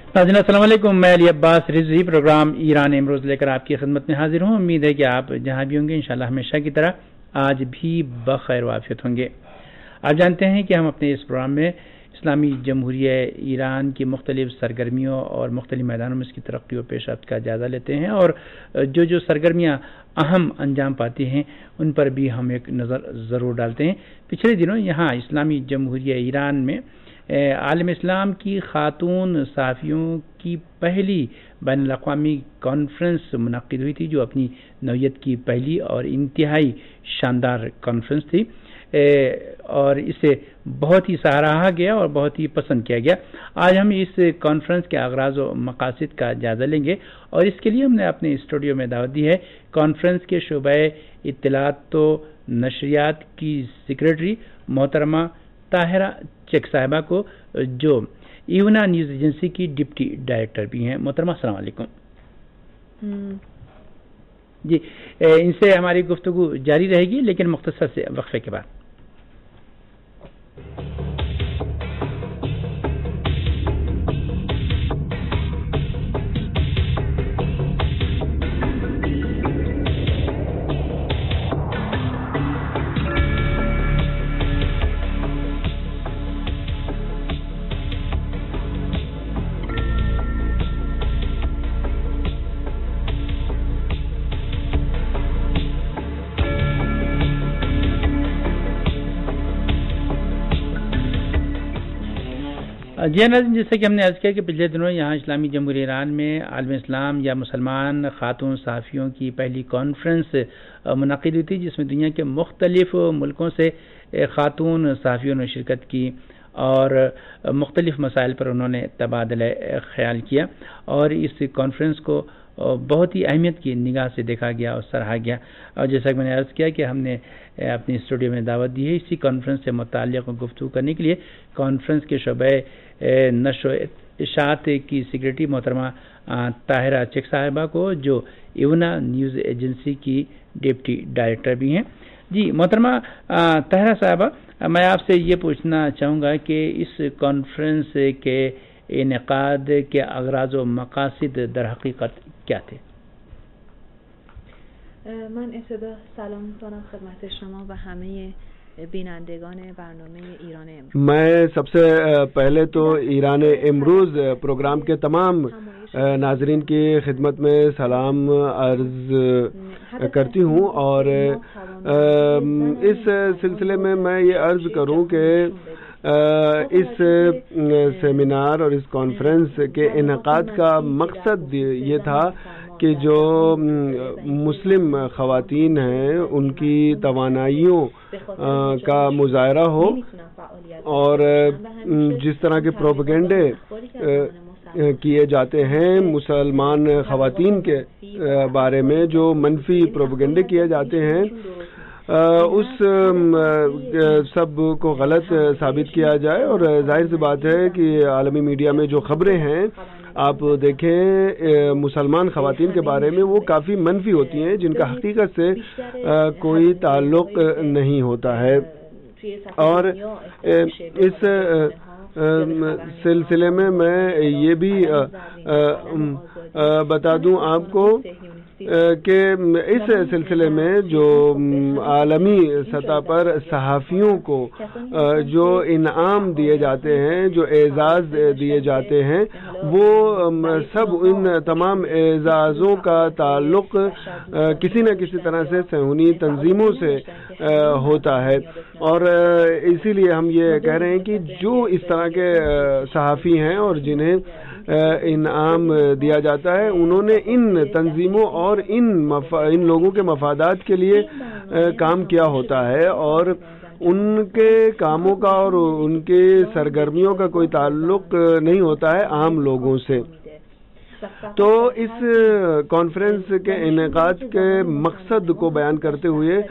ناظرین السلام علیکم، میں Ali Abbas Rizvi program Iran Emrooz لے کر آپ کی خدمت میں حاضر ہوں۔ امید ہے کہ آپ جہاں بھی ہوں گے انشاءاللہ ہمیشہ کی طرح آج بھی بخیر و عافیت ہوں گے۔ آپ جانتے ہیں کہ ہم اپنے اس پروگرام میں اسلامی جمہوریہ ایران کی مختلف سرگرمیوں اور مختلف میدانوں میں اس کی ترقی و پیش رفت کا جائزہ لیتے ہیں، اور جو سرگرمیاں اہم انجام پاتی ہیں ان پر بھی ہم ایک نظر ضرور ڈالتے ہیں۔ پچھلے دنوں یہاں اسلامی جمہوریہ ایران میں عالم اسلام کی خاتون صحافیوں کی پہلی بین الاقوامی کانفرنس منعقد ہوئی تھی، جو اپنی نوعیت کی پہلی اور انتہائی شاندار کانفرنس تھی، اور اسے بہت ہی سراہا گیا اور بہت ہی پسند کیا گیا۔ آج ہم اس کانفرنس کے اغراض و مقاصد کا جائزہ لیں گے، اور اس کے لیے ہم نے اپنے اسٹوڈیو میں دعوت دی ہے کانفرنس کے شعبہ اطلاعات و نشریات کی سیکریٹری محترمہ طاہرہ چک صاحبہ کو، جو ایونا نیوز ایجنسی کی ڈپٹی ڈائریکٹر بھی ہیں۔ محترمہ السلام علیکم۔ جی، ان سے ہماری گفتگو جاری رہے گی لیکن مختصر سے وقفے کے بعد۔ جی ناظرین، جیسے کہ ہم نے عرض کیا کہ پچھلے دنوں یہاں اسلامی جمہوریہ ایران میں عالم اسلام یا مسلمان خاتون صحافیوں کی پہلی کانفرنس منعقد ہوئی تھی، جس میں دنیا کے مختلف ملکوں سے خاتون صحافیوں نے شرکت کی اور مختلف مسائل پر انہوں نے تبادلہ خیال کیا، اور اس کانفرنس کو بہت ہی اہمیت کی نگاہ سے دیکھا گیا اور سراہا گیا۔ اور جیسا کہ میں نے عرض کیا کہ ہم نے اپنی اسٹوڈیو میں دعوت دی ہے اسی کانفرنس سے متعلق گفتگو کرنے کے لیے کانفرنس کے شعبہ نشر و اشاعت کی سیکریٹری محترمہ طاہرہ چک صاحبہ کو، جو ایونا نیوز ایجنسی کی ڈپٹی ڈائریکٹر بھی ہیں۔ جی محترمہ طاہرہ صاحبہ، میں آپ سے یہ پوچھنا چاہوں گا کہ اس کانفرنس کے انعقاد کے اغراض و مقاصد در حقیقت کیا تھے؟ من ابتدا سلام می‌کنم خدمت شما و همه بینندگان برنامه ایران امروز۔ میں سب سے پہلے تو ایران امروز پروگرام کے تمام ناظرین کی خدمت میں سلام عرض کرتی ہوں، اور اس سلسلے میں یہ عرض کروں کہ اس سیمینار اور اس کانفرنس کے انعقاد کا مقصد یہ تھا کہ جو مسلم خواتین ہیں ان کی توانائیوں کا مظاہرہ ہو، اور جس طرح کے پروپیگنڈے کیے جاتے ہیں مسلمان خواتین کے بارے میں، جو منفی پروپیگنڈے کیے جاتے ہیں، اس سب کو غلط ثابت کیا جائے۔ اور ظاہر سی بات ہے کہ عالمی میڈیا میں جو خبریں ہیں آپ دیکھیں مسلمان خواتین کے بارے میں، وہ کافی منفی ہوتی ہیں، جن کا حقیقت سے کوئی تعلق نہیں ہوتا ہے۔ اور اس سلسلے میں یہ بھی بتا دوں آپ کو کہ اس سلسلے میں جو عالمی سطح پر صحافیوں کو جو انعام دیے جاتے ہیں، جو اعزاز دیے جاتے ہیں، وہ سب ان تمام اعزازوں کا تعلق کسی نہ کسی طرح سے صہیونی تنظیموں سے ہوتا ہے، اور اسی لیے ہم یہ کہہ رہے ہیں کہ جو اس طرح کے صحافی ہیں اور جنہیں انعام دیا جاتا ہے، انہوں نے ان تنظیموں اور ان لوگوں کے مفادات کے لیے کام کیا ہوتا ہے، اور ان کے کاموں کا اور ان کے سرگرمیوں کا کوئی تعلق نہیں ہوتا ہے عام لوگوں سے۔ تو اس کانفرنس کے انعقاد کے مقصد کو بیان کرتے ہوئے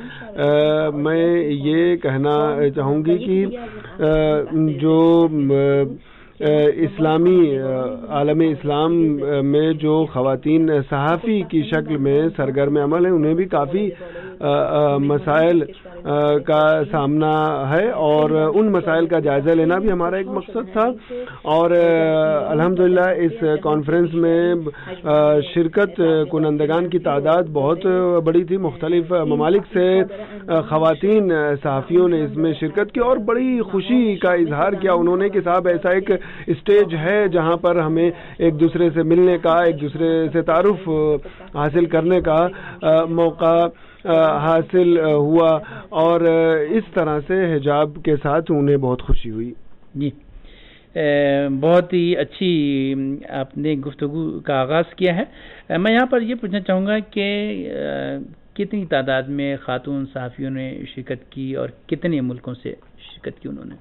میں یہ کہنا چاہوں گی کہ جو اسلامی عالم اسلام میں جو خواتین صحافی کی شکل میں سرگرم عمل ہیں انہیں بھی کافی مسائل کا سامنا ہے، اور ان مسائل کا جائزہ لینا بھی ہمارا ایک مقصد تھا. اور الحمدللہ اس کانفرنس میں شرکت کنندگان کی تعداد بہت بڑی تھی. مختلف ممالک سے خواتین صحافیوں نے اس میں شرکت کی اور بڑی خوشی کا اظہار کیا انہوں نے کہ صاحب ایسا ایک اسٹیج ہے جہاں پر ہمیں ایک دوسرے سے ملنے کا، ایک دوسرے سے تعارف حاصل کرنے کا موقع حاصل ہوا، اور اس طرح سے حجاب کے ساتھ انہیں بہت خوشی ہوئی. جی بہت ہی اچھی آپ نے گفتگو کا آغاز کیا ہے. میں یہاں پر یہ پوچھنا چاہوں گا کہ کتنی تعداد میں خاتون صحافیوں نے شرکت کی اور کتنے ملکوں سے شرکت کی انہوں نے؟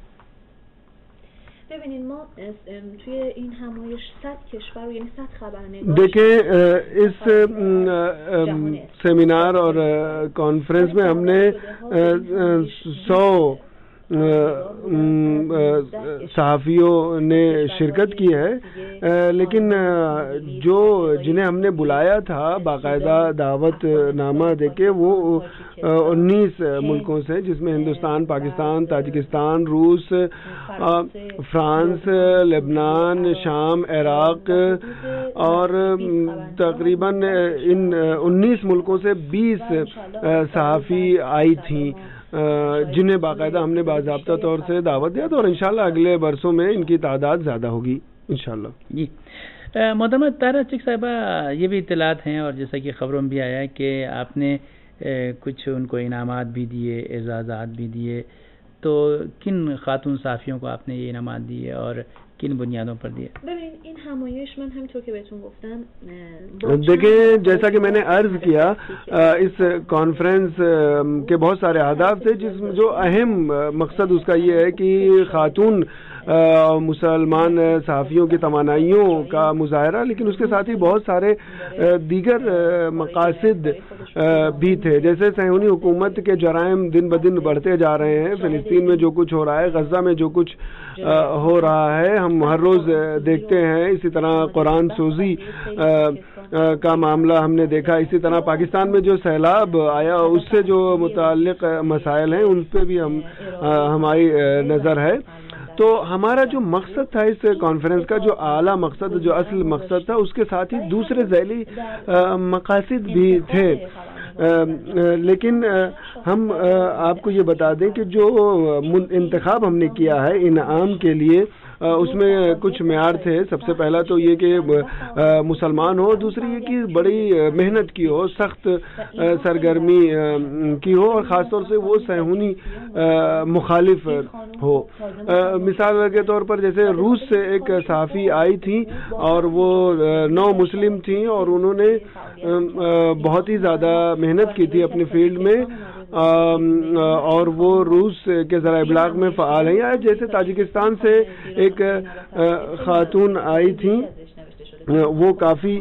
ببینید ما توی این همایش 100 کشور یعنی 100 خبرنگار دیکھیں اس سیمینار اور کانفرنس میں ہم نے 100 صحافیوں نے شرکت کی ہے، لیکن جنہیں ہم نے بلایا تھا باقاعدہ دعوت نامہ دے کے وہ 19 ملکوں سے، جس میں ہندوستان، پاکستان، تاجکستان، روس، فرانس، لبنان، شام، عراق، اور تقریباً ان 19 ملکوں سے 20 صحافی آئی تھیں جنہیں باقاعدہ ہم نے باضابطہ طور سے دعوت دیا تھا، اور انشاءاللہ اگلے برسوں میں ان کی تعداد زیادہ ہوگی انشاءاللہ. جی محترمہ طاہرہ چک صاحبہ، یہ بھی اطلاعات ہیں اور جیسا کہ خبروں میں بھی آیا ہے کہ آپ نے کچھ ان کو انعامات بھی دیے، اعزازات بھی دیے، تو کن خاتون صحافیوں کو آپ نے یہ انعامات دیے اور کن بنیادوں پر دیے؟ ببین این همایش من همونطور که بهتون گفتم دیکھیں جیسا کہ میں نے عرض کیا اس کانفرنس کے بہت سارے اہداف تھے، جس میں جو اہم مقصد اس کا یہ ہے کہ خاتون مسلمان صحافیوں کی توانائیوں کا مظاہرہ، لیکن اس کے ساتھ ہی بہت سارے دیگر مقاصد بھی تھے، جیسے صہیونی حکومت کے جرائم دن بدن بڑھتے جا رہے ہیں، فلسطین میں جو کچھ ہو رہا ہے، غزہ میں جو کچھ ہو رہا ہے ہم ہر روز دیکھتے ہیں، اسی طرح قرآن سوزی کا معاملہ ہم نے دیکھا، اسی طرح پاکستان میں جو سیلاب آیا اس سے جو متعلق مسائل ہیں ان پہ بھی ہماری نظر ہے. تو ہمارا جو مقصد تھا اس کانفرنس کا، جو اعلیٰ مقصد، جو اصل مقصد تھا، اس کے ساتھ ہی دوسرے ذیلی مقاصد بھی تھے، لیکن ہم آپ کو یہ بتا دیں کہ جو انتخاب ہم نے کیا ہے انعام کے لیے اس میں کچھ معیار تھے. سب سے پہلا تو یہ کہ مسلمان ہو، دوسری یہ کہ بڑی محنت کی ہو، سخت سرگرمی کی ہو، اور خاص طور سے وہ صہیونی مخالف ہو. مثال کے طور پر جیسے روس سے ایک صحافی آئی تھی اور وہ نو مسلم تھیں اور انہوں نے بہت ہی زیادہ محنت کی تھی اپنی فیلڈ میں، اور وہ روس کے ذرائع ابلاغ میں فعال ہیں. یا جیسے تاجکستان سے ایک خاتون آئی تھیں، وہ کافی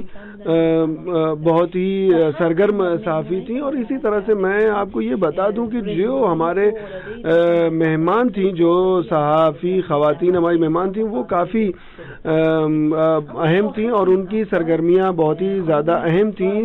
بہت ہی سرگرم صحافی تھیں. اور اسی طرح سے میں آپ کو یہ بتا دوں کہ جو ہمارے مہمان تھیں، جو صحافی خواتین ہماری مہمان تھیں، وہ کافی اہم تھیں اور ان کی سرگرمیاں بہت ہی زیادہ اہم تھیں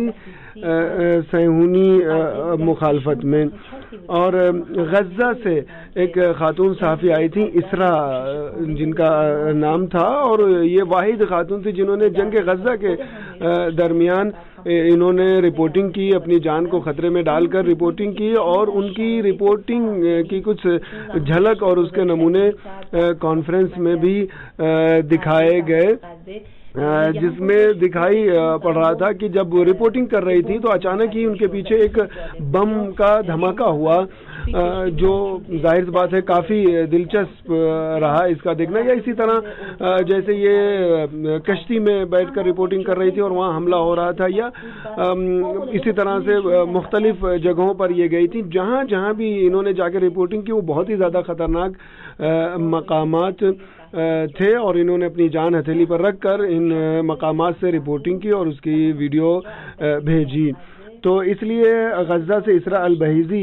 صہیونی مخالفت میں. اور غزہ سے ایک خاتون صحافی آئی تھیں، اسرا جن کا نام تھا، اور یہ واحد خاتون تھی جنہوں نے جنگ غزہ کے درمیان انہوں نے رپورٹنگ کی، اپنی جان کو خطرے میں ڈال کر رپورٹنگ کی، اور ان کی رپورٹنگ کی کچھ جھلک اور اس کے نمونے کانفرنس میں بھی دکھائے گئے، جس میں دکھائی پڑ رہا تھا کہ جب وہ رپورٹنگ کر رہی تھی تو اچانک ہی ان کے پیچھے ایک بم کا دھماکہ ہوا، جو ظاہر سی بات ہے کافی دلچسپ رہا اس کا دیکھنا. یا اسی طرح جیسے یہ کشتی میں بیٹھ کر رپورٹنگ کر رہی تھی اور وہاں حملہ ہو رہا تھا، یا اسی طرح سے مختلف جگہوں پر یہ گئی تھی، جہاں جہاں بھی انہوں نے جا کے رپورٹنگ کی وہ بہت ہی زیادہ خطرناک مقامات تھے، اور انہوں نے اپنی جان ہتھیلی پر رکھ کر ان مقامات سے رپورٹنگ کی اور اس کی ویڈیو بھیجی. تو اس لیے غزہ سے اسراء البحیزی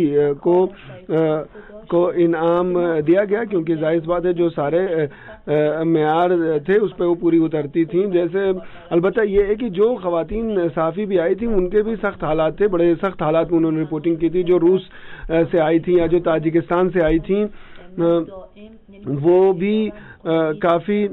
کو انعام دیا گیا، کیونکہ ظاہر بات ہے جو سارے معیار تھے اس پہ وہ پوری اترتی تھیں. جیسے البتہ یہ ہے کہ جو خواتین صحافی بھی آئی تھیں ان کے بھی سخت حالات تھے، بڑے سخت حالات میں انہوں نے رپورٹنگ کی تھی. جو روس سے آئی تھیں یا جو تاجکستان سے آئی تھیں وہ بھی کافی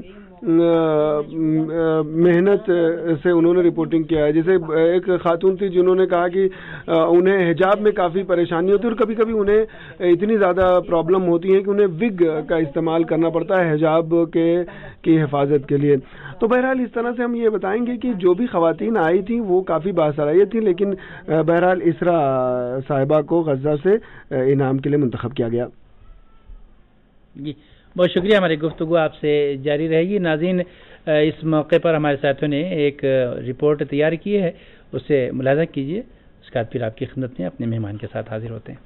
محنت سے انہوں نے رپورٹنگ کیا ہے. جیسے ایک خاتون تھی جنہوں نے کہا کہ انہیں حجاب میں کافی پریشانی ہوتی ہے اور کبھی کبھی انہیں اتنی زیادہ پرابلم ہوتی ہے کہ انہیں وگ کا استعمال کرنا پڑتا ہے حجاب کی حفاظت کے لیے. تو بہرحال اس طرح سے ہم یہ بتائیں گے کہ جو بھی خواتین آئی تھیں وہ کافی باصلاحیت تھیں، لیکن بہرحال اسرا صاحبہ کو غزہ سے انعام کے لیے منتخب کیا گیا. جی بہت شکریہ. ہماری گفتگو آپ سے جاری رہے گی. ناظرین، اس موقع پر ہمارے ساتھیوں نے ایک رپورٹ تیار کی ہے، اسے ملاحظہ کیجیے. اس کے بعد پھر آپ کی خدمت میں اپنے مہمان کے ساتھ حاضر ہوتے ہیں.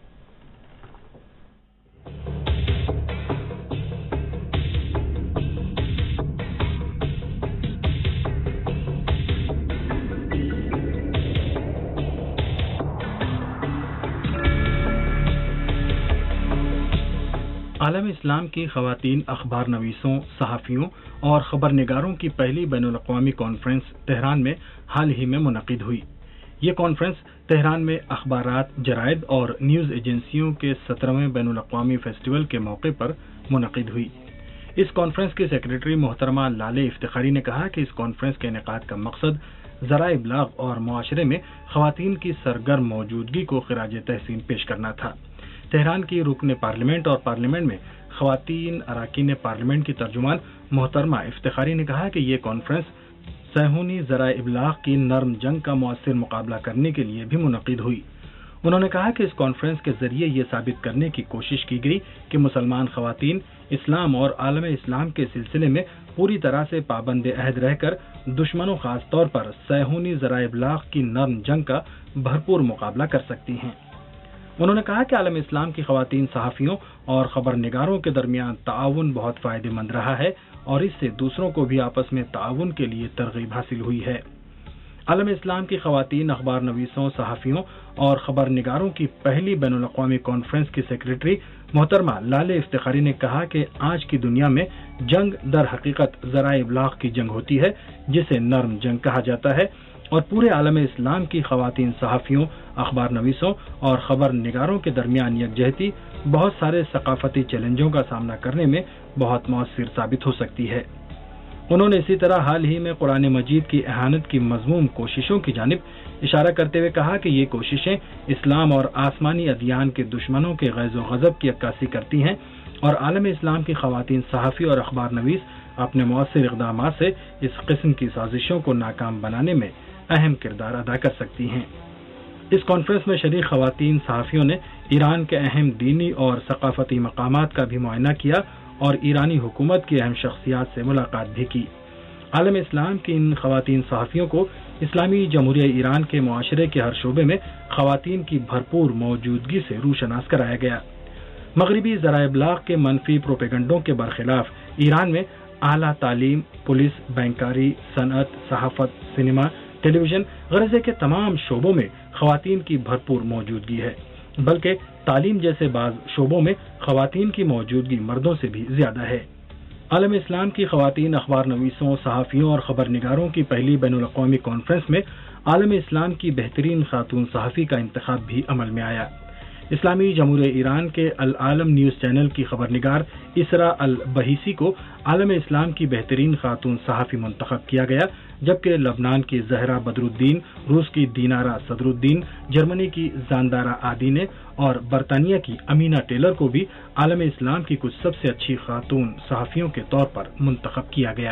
عالم اسلام کی خواتین اخبار نویسوں، صحافیوں اور خبر نگاروں کی پہلی بین الاقوامی کانفرنس تہران میں حال ہی میں منعقد ہوئی. یہ کانفرنس تہران میں اخبارات، جرائد اور نیوز ایجنسیوں کے 17ویں بین الاقوامی فیسٹیول کے موقع پر منعقد ہوئی. اس کانفرنس کی سیکریٹری محترمہ لالے افتخاری نے کہا کہ اس کانفرنس کے انعقاد کا مقصد ذرائع ابلاغ اور معاشرے میں خواتین کی سرگرم موجودگی کو خراج تحسین پیش کرنا تھا. تہران کی رکن پارلیمنٹ اور پارلیمنٹ میں خواتین اراکین پارلیمنٹ کی ترجمان محترمہ افتخاری نے کہا کہ یہ کانفرنس صہیونی ذرائع ابلاغ کی نرم جنگ کا مؤثر مقابلہ کرنے کے لیے بھی منعقد ہوئی. انہوں نے کہا کہ اس کانفرنس کے ذریعے یہ ثابت کرنے کی کوشش کی گئی کہ مسلمان خواتین اسلام اور عالم اسلام کے سلسلے میں پوری طرح سے پابند عہد رہ کر دشمنوں، خاص طور پر صہیونی ذرائع ابلاغ کی نرم جنگ کا بھرپور مقابلہ کر سکتی ہیں. انہوں نے کہا کہ عالم اسلام کی خواتین صحافیوں اور خبر نگاروں کے درمیان تعاون بہت فائدہ مند رہا ہے اور اس سے دوسروں کو بھی آپس میں تعاون کے لیے ترغیب حاصل ہوئی ہے. عالم اسلام کی خواتین اخبار نویسوں، صحافیوں اور خبر نگاروں کی پہلی بین الاقوامی کانفرنس کی سیکریٹری محترمہ لالے افتخاری نے کہا کہ آج کی دنیا میں جنگ در حقیقت ذرائع ابلاغ کی جنگ ہوتی ہے، جسے نرم جنگ کہا جاتا ہے، اور پورے عالم اسلام کی خواتین صحافیوں، اخبار نویسوں اور خبر نگاروں کے درمیان یکجہتی بہت سارے ثقافتی چیلنجوں کا سامنا کرنے میں بہت مؤثر ثابت ہو سکتی ہے. انہوں نے اسی طرح حال ہی میں قرآن مجید کی اہانت کی مذموم کوششوں کی جانب اشارہ کرتے ہوئے کہا کہ یہ کوششیں اسلام اور آسمانی ادیان کے دشمنوں کے غیظ و غضب کی عکاسی کرتی ہیں اور عالم اسلام کی خواتین صحافی اور اخبار نویس اپنے مؤثر اقدامات سے اس قسم کی سازشوں کو ناکام بنانے میں اہم کردار ادا کر سکتی ہیں. اس کانفرنس میں شریک خواتین صحافیوں نے ایران کے اہم دینی اور ثقافتی مقامات کا بھی معائنہ کیا اور ایرانی حکومت کی اہم شخصیات سے ملاقات بھی کی. عالم اسلام کی ان خواتین صحافیوں کو اسلامی جمہوریہ ایران کے معاشرے کے ہر شعبے میں خواتین کی بھرپور موجودگی سے روشناس کرایا گیا. مغربی ذرائع ابلاغ کے منفی پروپیگنڈوں کے برخلاف ایران میں اعلیٰ تعلیم، پولیس، بینکاری، صنعت، صحافت، سینما، ٹیلی ویژن غرضے کے تمام شعبوں میں خواتین کی بھرپور موجودگی ہے، بلکہ تعلیم جیسے بعض شعبوں میں خواتین کی موجودگی مردوں سے بھی زیادہ ہے. عالم اسلام کی خواتین اخبار نویسوں، صحافیوں اور خبر نگاروں کی پہلی بین الاقوامی کانفرنس میں عالم اسلام کی بہترین خاتون صحافی کا انتخاب بھی عمل میں آیا. اسلامی جمہوریہ ایران کے العالم نیوز چینل کی خبر نگار اسراء البحیسی کو عالم اسلام کی بہترین خاتون صحافی منتخب کیا گیا، جبکہ لبنان کی زہرا بدر الدین، روس کی دینارا صدر الدین، جرمنی کی زاندارا آدینے اور برطانیہ کی امینہ ٹیلر کو بھی عالم اسلام کی کچھ سب سے اچھی خاتون صحافیوں کے طور پر منتخب کیا گیا.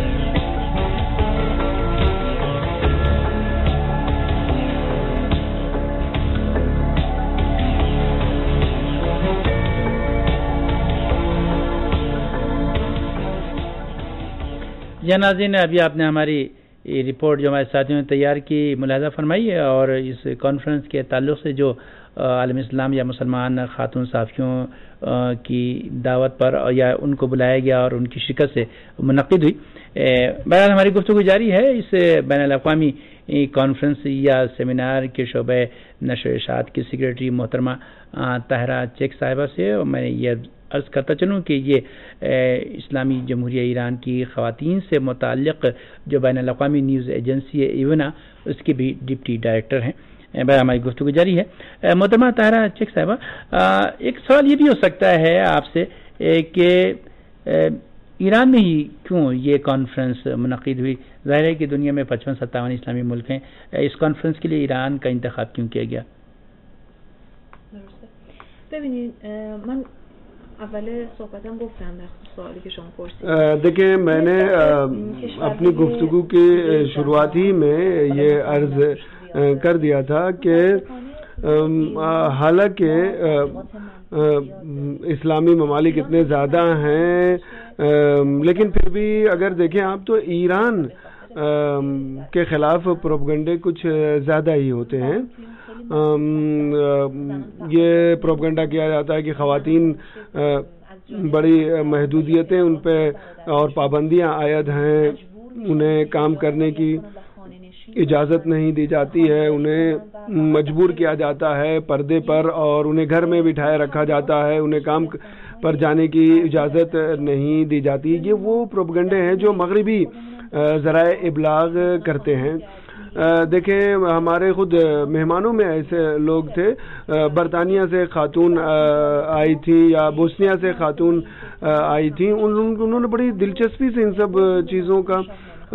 ناظرین، ابھی آپ نے ہماری رپورٹ جو ہمارے ساتھیوں نے تیار کی ملاحظہ فرمائی ہے، اور اس کانفرنس کے تعلق سے جو عالم اسلام یا مسلمان خاتون صحافیوں کی دعوت پر یا ان کو بلایا گیا اور ان کی شرکت سے منعقد ہوئی. بہرحال ہماری گفتگو جاری ہے اس بین الاقوامی کانفرنس یا سیمینار کے شعبہ نشر و اشاعت کی سیکریٹری محترمہ طاہرہ چیک صاحبہ سے. اور میں یہ عرض کرتا چلوں کہ یہ اسلامی جمہوریہ ایران کی خواتین سے متعلق جو بین الاقوامی نیوز ایجنسی ہے ایونا، اس کی بھی ڈپٹی ڈائریکٹر ہیں. ہماری گفتگو جاری ہے. محترمہ طاہرہ چیک صاحبہ، ایک سوال یہ بھی ہو سکتا ہے آپ سے کہ ایران میں ہی کیوں یہ کانفرنس منعقد ہوئی؟ ظاہر ہے کہ دنیا میں 55-57 اسلامی ملک ہیں، اس کانفرنس کے لیے ایران کا انتخاب کیوں کیا گیا؟ ببینید من اول صحبتم گفتم در سوالی که شما پرسیدید. دیکھیں میں نے اپنی گفتگو کی شروعات ہی میں یہ عرض کر دیا تھا کہ حالانکہ اسلامی ممالک اتنے زیادہ ہیں لیکن پھر بھی اگر دیکھیں آپ تو ایران کے خلاف پروپیگنڈے کچھ زیادہ ہی ہوتے ہیں. یہ پروپیگنڈا کیا جاتا ہے کہ خواتین بڑی محدودیتیں ان پہ اور پابندیاں عائد ہیں، انہیں کام کرنے کی اجازت نہیں دی جاتی ہے، انہیں مجبور کیا جاتا ہے پردے پر اور انہیں گھر میں بٹھائے رکھا جاتا ہے، انہیں کام پر جانے کی اجازت نہیں دی جاتی. یہ وہ پروپیگنڈے ہیں جو مغربی ذرائع ابلاغ کرتے ہیں. دیکھیں ہمارے خود مہمانوں میں ایسے لوگ تھے، برطانیہ سے خاتون آئی تھی یا بوسنیا سے خاتون آئی تھیں، انہوں نے بڑی دلچسپی سے ان سب چیزوں کا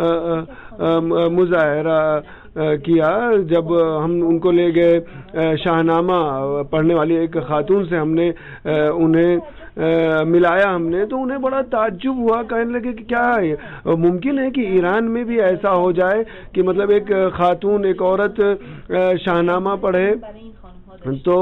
مظاہرہ کیا. جب ہم ان کو لے گئے شاہنامہ پڑھنے والی ایک خاتون سے ہم نے انہیں ملایا ہم نے تو انہیں بڑا تعجب ہوا، کہنے لگے کہ کیا ممکن ہے کہ ایران میں بھی ایسا ہو جائے کہ مطلب ایک خاتون ایک عورت شاہنامہ پڑھے. تو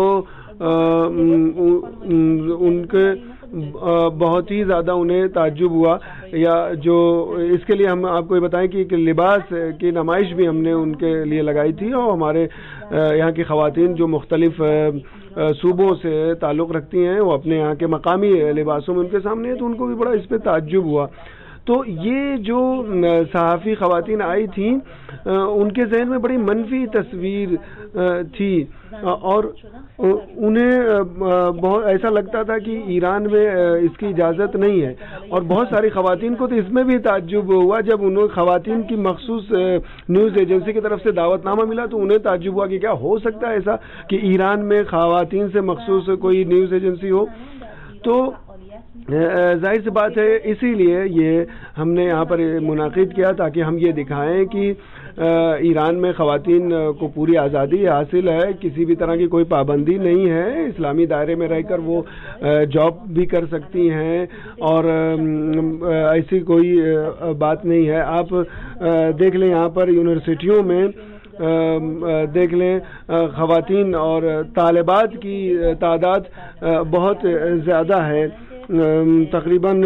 ان کے بہت ہی زیادہ انہیں تعجب ہوا. یا جو اس کے لیے ہم آپ کو یہ بتائیں کہ ایک لباس کی نمائش بھی ہم نے ان کے لیے لگائی تھی اور ہمارے یہاں کی خواتین جو مختلف صوبوں سے تعلق رکھتی ہیں وہ اپنے یہاں کے مقامی لباسوں میں ان کے سامنے ہیں تو ان کو بھی بڑا اس پہ تعجب ہوا. تو یہ جو صحافی خواتین آئی تھیں ان کے ذہن میں بڑی منفی تصویر تھی اور انہیں بہت ایسا لگتا تھا کہ ایران میں اس کی اجازت نہیں ہے. اور بہت ساری خواتین کو تو اس میں بھی تعجب ہوا جب انہوں خواتین کی مخصوص نیوز ایجنسی کی طرف سے دعوت نامہ ملا تو انہیں تعجب ہوا کہ کیا ہو سکتا ہے ایسا کہ ایران میں خواتین سے مخصوص کوئی نیوز ایجنسی ہو. تو ظاہر سی بات ہے اسی لیے یہ ہم نے یہاں پر منعقد کیا تاکہ ہم یہ دکھائیں کہ ایران میں خواتین کو پوری آزادی حاصل ہے، کسی بھی طرح کی کوئی پابندی نہیں ہے، اسلامی دائرے میں رہ کر وہ جاب بھی کر سکتی ہیں اور ایسی کوئی بات نہیں ہے. آپ دیکھ لیں یہاں پر یونیورسٹیوں میں دیکھ لیں خواتین اور طالبات کی تعداد بہت زیادہ ہے، تقریباً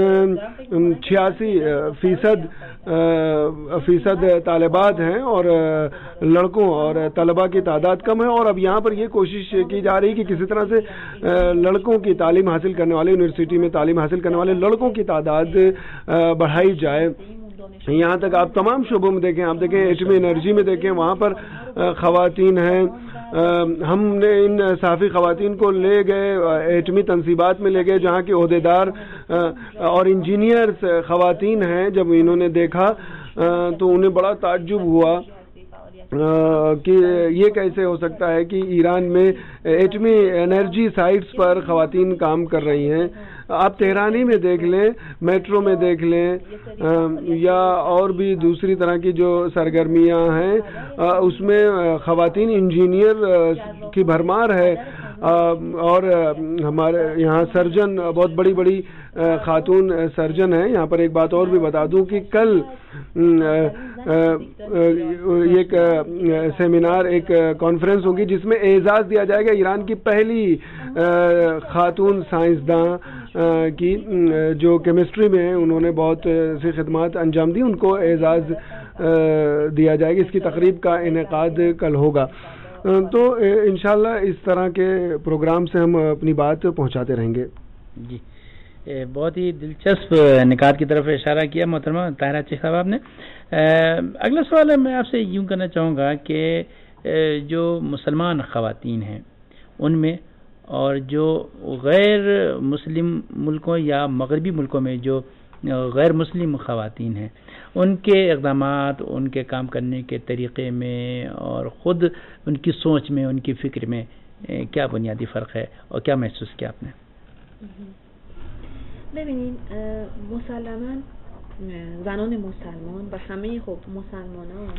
86% طالبات ہیں اور لڑکوں اور طلباء کی تعداد کم ہے. اور اب یہاں پر یہ کوشش کی جا رہی کہ کسی طرح سے لڑکوں کی تعلیم حاصل کرنے والے یونیورسٹی میں تعلیم حاصل کرنے والے لڑکوں کی تعداد بڑھائی جائے. یہاں تک آپ تمام شعبوں میں دیکھیں، آپ دیکھیں ایٹمی انرجی میں دیکھیں وہاں پر خواتین ہیں. ہم نے ان صحافی خواتین کو لے گئے ایٹمی تنصیبات میں لے گئے جہاں کے عہدیدار اور انجینئرز خواتین ہیں. جب انہوں نے دیکھا تو انہیں بڑا تعجب ہوا کہ یہ کیسے ہو سکتا ہے کہ ایران میں ایٹمی انرجی سائٹس پر خواتین کام کر رہی ہیں. آپ تہرانی میں دیکھ لیں، میٹرو میں دیکھ لیں یا اور بھی دوسری طرح کی جو سرگرمیاں ہیں اس میں خواتین انجینئر کی بھرمار ہے. اور ہمارے یہاں سرجن بہت بڑی بڑی خاتون سرجن ہیں. یہاں پر ایک بات اور بھی بتا دوں کہ کل ایک سیمینار ایک کانفرنس ہوگی جس میں اعزاز دیا جائے گا ایران کی پہلی خاتون سائنسداں کی جو کیمسٹری میں ہیں، انہوں نے بہت سی خدمات انجام دی، ان کو اعزاز دیا جائے گا. اس کی تقریب کا انعقاد کل ہوگا. تو انشاءاللہ اس طرح کے پروگرام سے ہم اپنی بات پہنچاتے رہیں گے. جی بہت ہی دلچسپ نکات کی طرف اشارہ کیا محترمہ طاہرہ چیخ صاحب آپ نے. اگلا سوال ہے میں آپ سے یوں کرنا چاہوں گا کہ جو مسلمان خواتین ہیں ان میں اور جو غیر مسلم ملکوں یا مغربی ملکوں میں جو غیر مسلم خواتین ہیں ان کے اقدامات، ان کے کام کرنے کے طریقے میں اور خود ان کی سوچ میں، ان کی فکر میں کیا بنیادی فرق ہے اور کیا محسوس کیا آپ نے؟ ببینید مسلماً زنان مسلمان و همه خب مسلمانان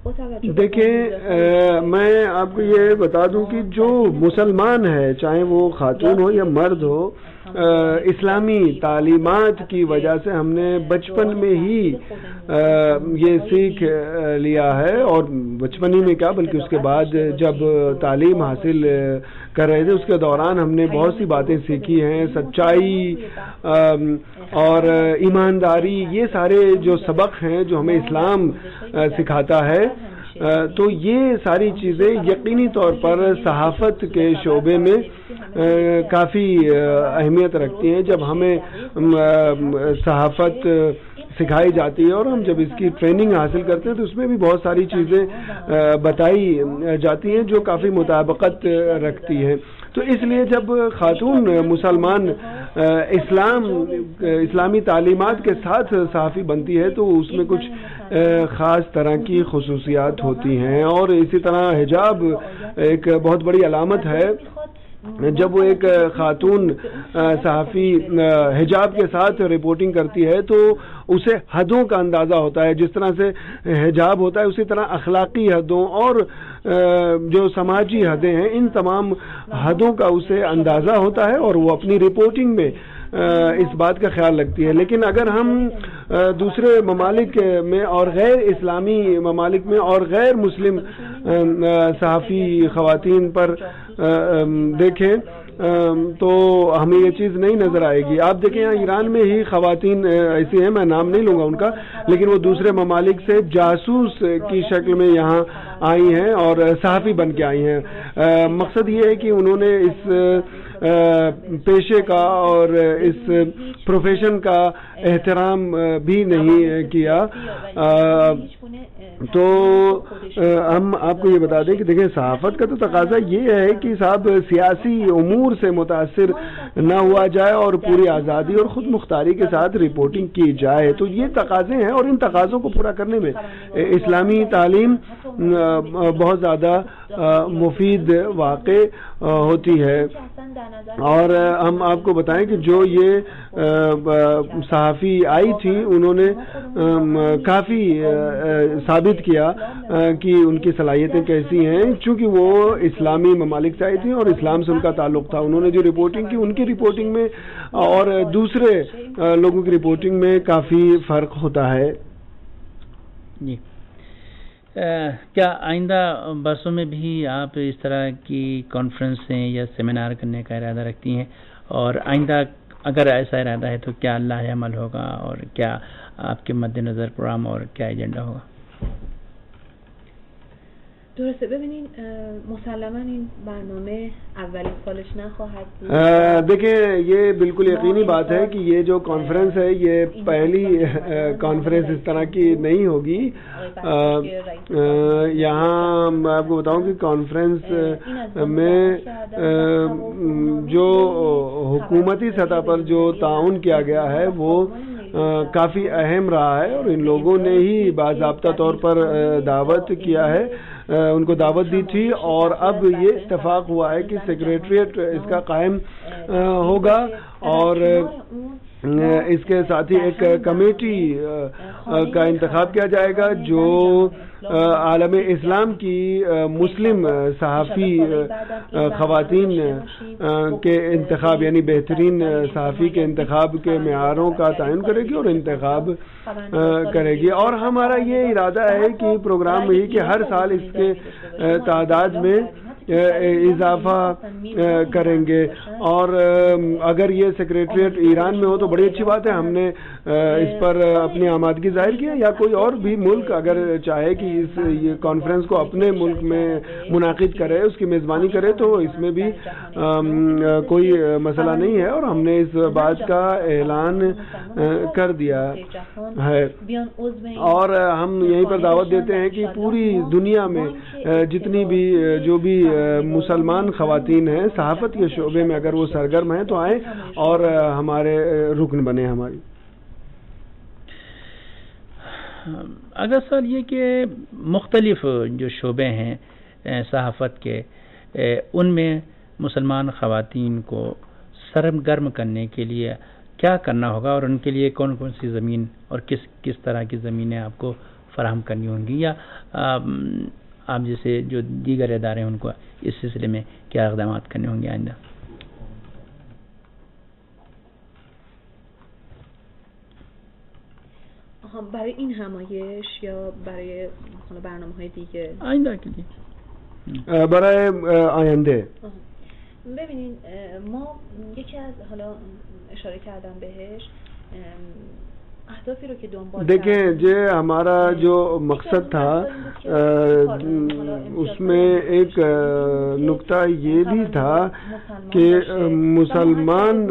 دیکھیں میں آپ کو یہ بتا دوں کہ جو مسلمان ہے چاہے وہ خاتون ہو یا مرد ہو، اسلامی تعلیمات کی وجہ سے ہم نے بچپن میں ہی یہ سیکھ لیا ہے، اور بچپن ہی میں کیا بلکہ اس کے بعد جب تعلیم حاصل کر رہے تھے اس کے دوران ہم نے بہت سی باتیں سیکھی ہیں. سچائی اور ایمانداری، یہ سارے جو سبق ہیں جو ہمیں اسلام سکھاتا ہے، تو یہ ساری چیزیں یقینی طور پر صحافت کے شعبے میں کافی اہمیت رکھتی ہیں. جب ہمیں صحافت سکھائی جاتی ہے اور ہم جب اس کی ٹریننگ حاصل کرتے ہیں تو اس میں بھی بہت ساری چیزیں بتائی جاتی ہیں جو کافی مطابقت رکھتی ہیں. تو اس لیے جب خاتون مسلمان اسلامی تعلیمات کے ساتھ صحافی بنتی ہے تو اس میں کچھ خاص طرح کی خصوصیات ہوتی ہیں. اور اسی طرح حجاب ایک بہت بڑی علامت ہے. جب وہ ایک خاتون صحافی حجاب کے ساتھ رپورٹنگ کرتی ہے تو اسے حدوں کا اندازہ ہوتا ہے. جس طرح سے حجاب ہوتا ہے اسی طرح اخلاقی حدوں اور جو سماجی حدیں ہیں ان تمام حدوں کا اسے اندازہ ہوتا ہے اور وہ اپنی رپورٹنگ میں اس بات کا خیال رکھتی ہے. لیکن اگر ہم دوسرے ممالک میں اور غیر اسلامی ممالک میں اور غیر مسلم صحافی خواتین پر دیکھیں تو ہمیں یہ چیز نہیں نظر آئے گی. آپ دیکھیں یہاں ایران میں ہی خواتین ایسی ہیں، میں نام نہیں لوں گا ان کا، لیکن وہ دوسرے ممالک سے جاسوس کی شکل میں یہاں آئی ہیں اور صحافی بن کے آئی ہیں. مقصد یہ ہے کہ انہوں نے اس پیشے کا اور اس پروفیشن کا احترام بھی نہیں کیا. تو ہم آپ کو یہ بتا دیں کہ دیکھیں صحافت کا تو تقاضا یہ ہے کہ صاحب سیاسی امور سے متاثر نہ ہوا جائے اور پوری آزادی اور خود مختاری کے ساتھ رپورٹنگ کی جائے. تو یہ تقاضے ہیں اور ان تقاضوں کو پورا کرنے میں اسلامی تعلیم بہت زیادہ مفید واقع ہوتی ہے. اور ہم آپ کو بتائیں کہ جو یہ صحافی آئی تھی انہوں نے کافی ثابت کیا کہ ان کی صلاحیتیں کیسی ہیں، چونکہ وہ اسلامی ممالک سے آئی تھیں اور اسلام سے ان کا تعلق تھا. انہوں نے جو رپورٹنگ کی ان کی رپورٹنگ میں اور دوسرے لوگوں کی رپورٹنگ میں کافی فرق ہوتا ہے. جی کیا آئندہ برسوں میں بھی آپ اس طرح کی کانفرنسیں یا سیمینار کرنے کا ارادہ رکھتی ہیں؟ اور آئندہ اگر ایسا ارادہ ہے تو کیا اللہ عمل ہوگا اور کیا آپ کے مد نظر پروگرام اور کیا ایجنڈا ہوگا؟ درسته ببینین مسلما این برنامه اولین سالش نخواهد بود. دیکھیں یہ بالکل یقینی بات ہے کہ یہ جو کانفرنس ہے یہ پہلی کانفرنس اس طرح کی نہیں ہوگی. یہاں میں آپ کو بتاؤں کہ کانفرنس میں جو حکومتی سطح پر جو تعاون کیا گیا ہے وہ کافی اہم رہا ہے اور ان لوگوں نے ہی باضابطہ طور پر دعوت کیا ہے، ان کو دعوت دی تھی اور اب یہ اتفاق ہوا ہے کہ سیکریٹریٹ اس کا قائم ہوگا اور اس کے ساتھ ہی ایک کمیٹی کا انتخاب کیا جائے گا جو عالم اسلام کی مسلم صحافی خواتین کے انتخاب یعنی بہترین صحافی کے انتخاب کے معیاروں کا تعین کرے گی اور انتخاب کرے گی. اور ہمارا یہ ارادہ ہے کہ پروگرام میں ہی کہ ہر سال اس کے تعداد میں اضافہ کریں گے. اور اگر یہ سیکریٹریٹ ایران میں ہو تو بڑی اچھی بات ہے. ہم نے اس پر اپنی آمادگی ظاہر کی ہے. یا کوئی اور بھی ملک اگر چاہے کہ اس یہ کانفرنس کو اپنے ملک میں منعقد کرے, اس کی میزبانی کرے, تو اس میں بھی کوئی مسئلہ نہیں ہے. اور ہم نے اس بات کا اعلان کر دیا ہے. اور ہم یہیں پر دعوت دیتے ہیں کہ پوری دنیا میں جتنی بھی جو بھی مسلمان خواتین ہیں صحافت کے شعبے میں اگر وہ سرگرم ہیں تو آئیں اور ہمارے رکن بنے ہماری. اگر سوال یہ کہ مختلف جو شعبے ہیں صحافت کے, ان میں مسلمان خواتین کو سرگرم کرنے کے لیے کیا کرنا ہوگا, اور ان کے لیے کون کون سی زمین اور کس طرح کی زمینیں آپ کو فراہم کرنی ہوں گی, یا آپ جیسے جو دیگر ادارے ہیں ان کو اس سلسلے میں کیا اقدامات کرنے ہوں گے آئندہ؟ برای این همایش یا برای برنامه‌های دیگه آینده که دیگه برای آینده ببینین ما یکی از حالا اشاره کردم بهش اهدافی رو که دنبال دیکھیں یہ ہمارا جو مقصد تھا اس میں ایک نقطہ یہ بھی تھا کہ مسلمان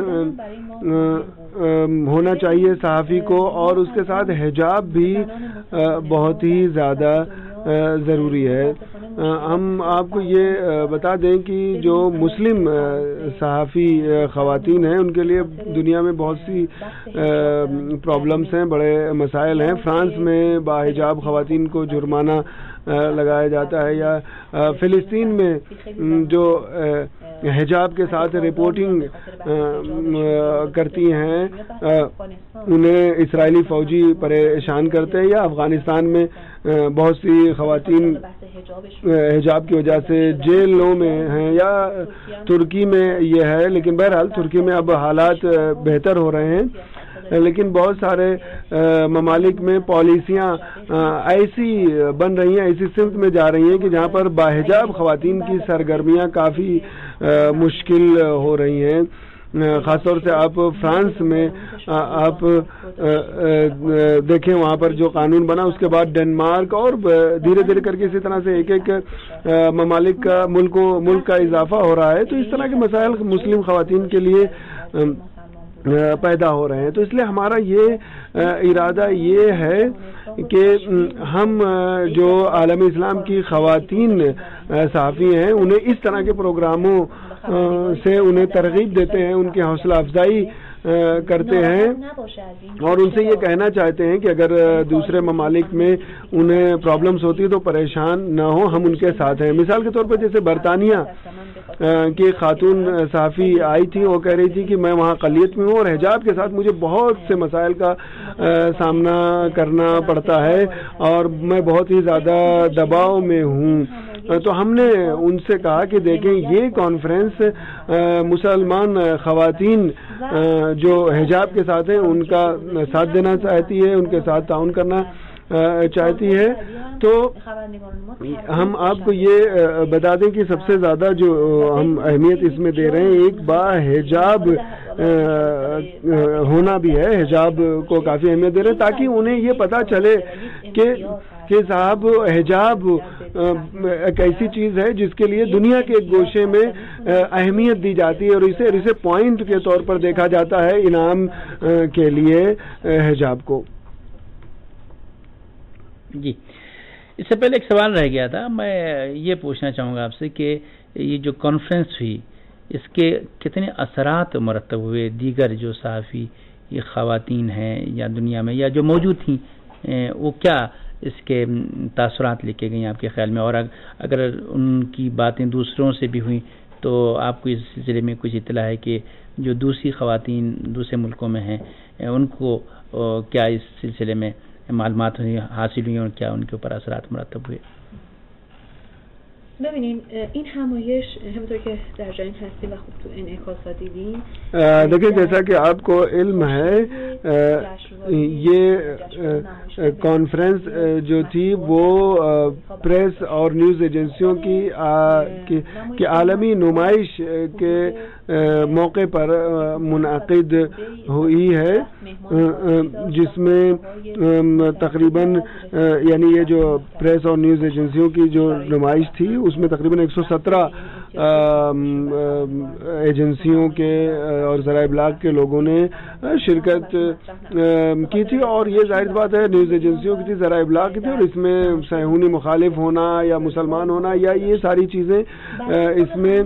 ہونا چاہیے صحافی کو, اور اس کے ساتھ حجاب بھی بہت ہی زیادہ ضروری ہے. ہم آپ کو یہ بتا دیں کہ جو مسلم صحافی خواتین ہیں ان کے لیے دنیا میں بہت سی پرابلمس ہیں, بڑے مسائل ہیں. فرانس میں باحجاب خواتین کو جرمانہ لگایا جاتا ہے, یا فلسطین میں جو حجاب کے ساتھ رپورٹنگ کرتی ہیں انہیں اسرائیلی فوجی پریشان کرتے ہیں, یا افغانستان میں بہت سی خواتین حجاب کی وجہ سے جیلوں میں ہیں, یا ترکی میں یہ ہے. لیکن بہرحال ترکی میں اب حالات بہتر ہو رہے ہیں, لیکن بہت سارے ممالک میں پالیسیاں ایسی بن رہی ہیں, ایسی سمت میں جا رہی ہیں کہ جہاں پر باحجاب خواتین کی سرگرمیاں کافی مشکل ہو رہی ہیں. خاص طور سے آپ فرانس میں آپ دیکھیں وہاں پر جو قانون بنا, اس کے بعد ڈنمارک, اور دھیرے دھیرے کر کے اسی طرح سے ایک ایک ممالک کا ملک کا اضافہ ہو رہا ہے. تو اس طرح کے مسائل مسلم خواتین کے لیے پیدا ہو رہے ہیں. تو اس لیے ہمارا یہ ارادہ یہ ہے کہ ہم جو عالم اسلام کی خواتین صحافی ہیں انہیں اس طرح کے پروگراموں سے انہیں ترغیب دیتے ہیں, ان کی حوصلہ افزائی کرتے ہیں, اور ان سے یہ کہنا چاہتے ہیں کہ اگر دوسرے ممالک میں انہیں پرابلمز ہوتی تو پریشان نہ ہو, ہم ان کے ساتھ ہیں. مثال کے طور پر جیسے برطانیہ کی خاتون صحافی آئی تھی, وہ کہہ رہی تھی کہ میں وہاں اقلیت میں ہوں اور حجاب کے ساتھ مجھے بہت سے مسائل کا سامنا کرنا پڑتا ہے اور میں بہت ہی زیادہ دباؤ میں ہوں. تو ہم نے ان سے کہا کہ دیکھیں یہ کانفرنس مسلمان خواتین جو حجاب کے ساتھ ہیں ان کا ساتھ دینا چاہتی ہے, ان کے ساتھ تعاون کرنا چاہتی ہے. تو ہم آپ کو یہ بتا دیں کہ سب سے زیادہ جو ہم اہمیت اس میں دے رہے ہیں, ایک باحجاب ہونا بھی ہے, حجاب کو کافی اہمیت دے رہے ہیں تاکہ انہیں یہ پتہ چلے کہ صاحب حجاب ایک ایسی چیز ہے جس کے لیے دنیا کے ایک گوشے میں اہمیت دی جاتی ہے, اور اسے پوائنٹ کے طور پر دیکھا جاتا ہے انعام کے لیے حجاب کو. جی, اس سے پہلے ایک سوال رہ گیا تھا, میں یہ پوچھنا چاہوں گا آپ سے کہ یہ جو کانفرنس ہوئی اس کے کتنے اثرات مرتب ہوئے دیگر جو صحافی یہ خواتین ہیں یا دنیا میں یا جو موجود تھیں, وہ کیا اس کے تاثرات لے کے گئیں آپ کے خیال میں, اور اگر ان کی باتیں دوسروں سے بھی ہوئیں تو آپ کو اس سلسلے میں کچھ اطلاع ہے کہ جو دوسری خواتین دوسرے ملکوں میں ہیں ان کو کیا اس سلسلے میں معلومات حاصل ہوئی اور کیا ان کے اوپر اثرات مرتب ہوئے؟ ببینین این همایش همونطور که در جریان هستیم و خوب تو انعکاسات دیدیم, دیکھیں جیسا کہ آپ کو علم ہے یہ کانفرنس جو تھی وہ پریس اور نیوز ایجنسیوں کی عالمی نمائش کے موقع پر منعقد ہوئی ہے، جس میں تقریباً یعنی یہ جو پریس اور نیوز ایجنسیوں کی جو نمائش تھی اس میں تقریباً 117 ایجنسیوں کے اور ذرائع ابلاغ کے لوگوں نے شرکت کی تھی، اور یہ ظاہر بات ہے نیوز ایجنسیوں کی تھی، ذرائع ابلاغ کی تھی، اور اس میں صہیونی مخالف ہونا یا مسلمان ہونا یا یہ ساری چیزیں اس میں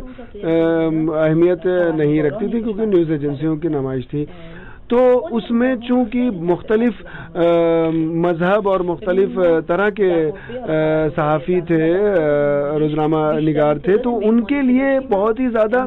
اہمیت نہیں رکھتی تھی کیونکہ نیوز ایجنسیوں کی نمائش تھی۔ تو اس میں چونکہ مختلف مذہب اور مختلف طرح کے صحافی تھے، روزنامہ نگار تھے، تو ان کے لیے بہت ہی زیادہ